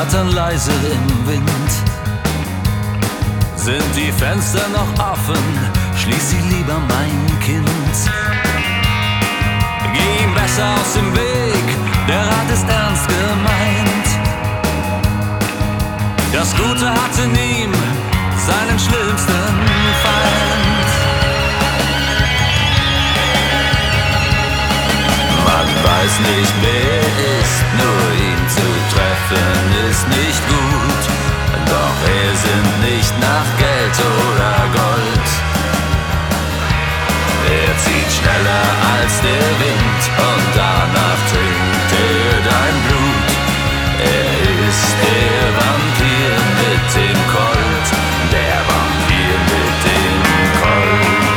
flattern leise im Wind. Sind die Fenster noch offen? Schließ sie lieber, mein Kind. Geh ihm besser aus dem Weg, der Rat ist ernst gemeint. Das Gute hat in ihm seinen schlimmsten Feind. Man weiß nicht, wer ist, nur ihn zu treffen ist nicht gut. Doch wir sind nicht nach Geld oder Gold. Er zieht schneller als der Wind und danach trinkt er dein Blut. Er ist der Vampir mit dem Colt, der Vampir mit dem Colt.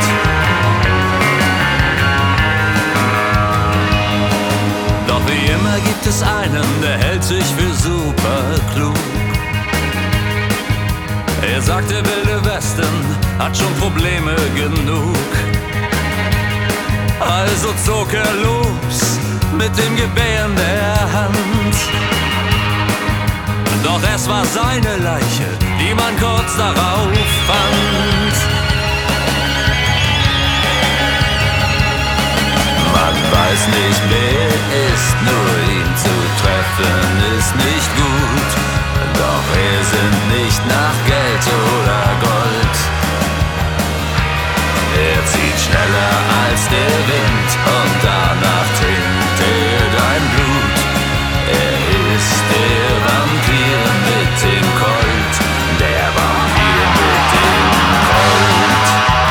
Doch wie immer gibt es einen, der hält sich für super klug. Er sagt, der wilde Westen hat schon Probleme genug. Also zog er los mit dem Gewehr in der Hand. Doch es war seine Leiche, die man kurz darauf fand. Man weiß nicht, wer ist, nur ihn zu treffen ist nicht gut. Doch wir sind nicht nach Geld oder Gold. Er zieht schneller als der Wind und danach trinkt er dein Blut. Er ist der Vampir mit dem Colt, der Vampir mit dem Colt.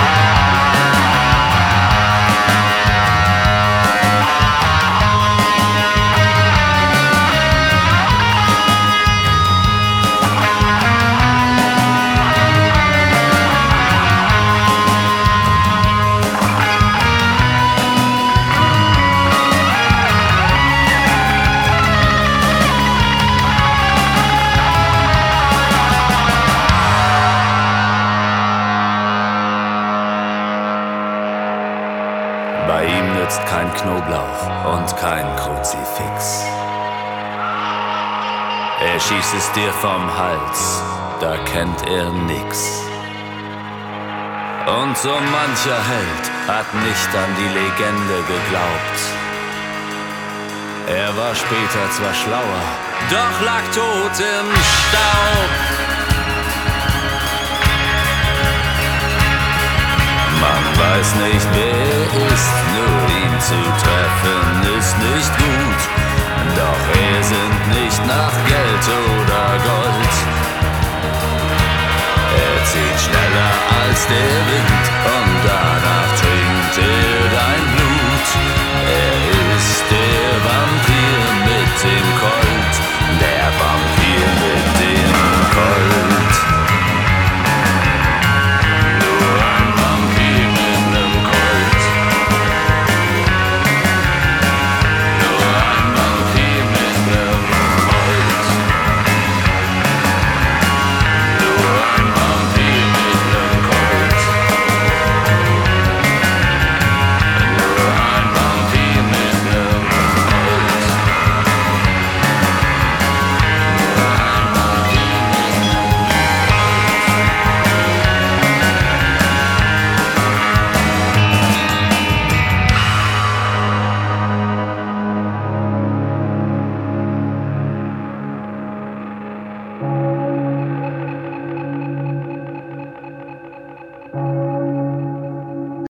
Bei ihm nützt kein Knoblauch und kein Kruzifix. Er schießt es dir vom Hals, da kennt er nix. Und so mancher Held hat nicht an die Legende geglaubt. Er war später zwar schlauer, doch lag tot im Staub. Man weiß nicht, wer ist, nur ihn zu treffen ist nicht gut. Doch wir sind nicht nach Geld oder Gold. Er zieht schneller als der Wind